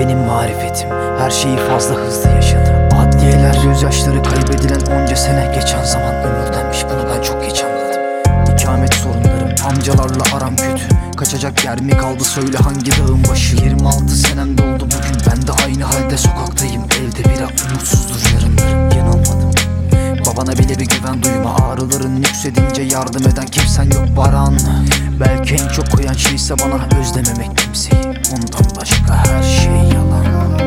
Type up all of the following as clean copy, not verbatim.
benim marifetim. Her şeyi fazla hızlı yaşadım. Adliyeler, gözyaşları kaybedilen onca sene. Geçen zaman ömürdenmiş, bunu ben çok geç anladım. İkamet sorunlarım, amcalarla aram kötü. Kaçacak yer mi kaldı, söyle hangi dağın başı. 26 senem doldu bugün, ben de aynı halde sokaktayım. Evde bira, umutsuzdur yarınlarım. Yanılmadım, babana bile bir güven duyma. Ağrıların yükselince yardım eden kimsen yok Baran. Belki en çok koyan şeyse bana özlememek kimseyi. Ondan başka her şey yalan.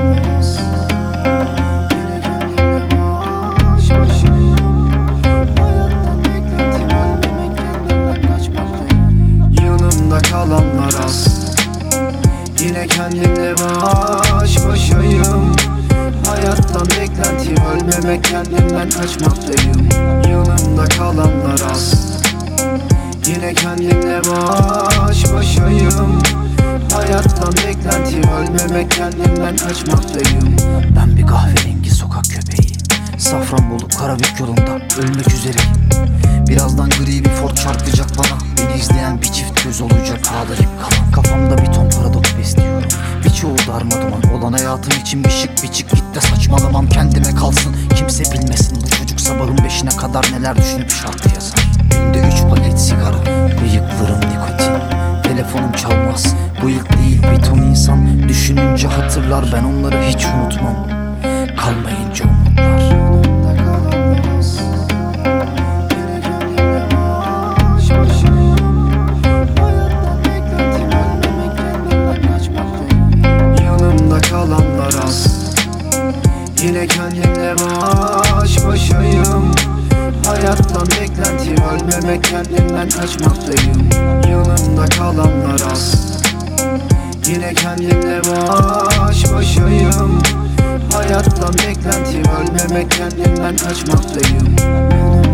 Yanımda kalanlar az, yine kendimle baş başayım. Hayattan beklentim ölmemek, kendimden kaçmaktayım. Yanımda kalanlar az, yine kendimle baş başayım. Hayattan beklentim ölmemek, kendimden kaçmaktayım. Ben bir kahverengi sokak köpeği, Safranbolu Karabük yolunda ölmek üzereyim. Birazdan gri bir Ford çarpacak bana. Beni izleyen bir çift göz olacak ağlayıp kalan. Kafamda bir ton paradoks besliyorum, birçoğu darmaduman. Olan hayatım için bir şık bir çık git de saçmalamam. Kendime kalsın, kimse bilmesin. Bu çocuk sabahın 5'ine kadar neler düşünüp şarkı yazar. Günde 3 paket sigara, bıyıklarım nikotin. Telefonum çalmaz, bu ilk değil bir ton insan. Düşününce hatırlar, ben onları hiç unutmam. Kalmayınca umutlar. Yanımda kalanlar az, yine kendimle baş başayım. Hayattan beklentim ölmemek, kendimden kaçmaktayım. Yanımda kalanlar az, yine kendimle baş başayım. Hayattan beklentim ölmemek, kendimden kaçmaktayım.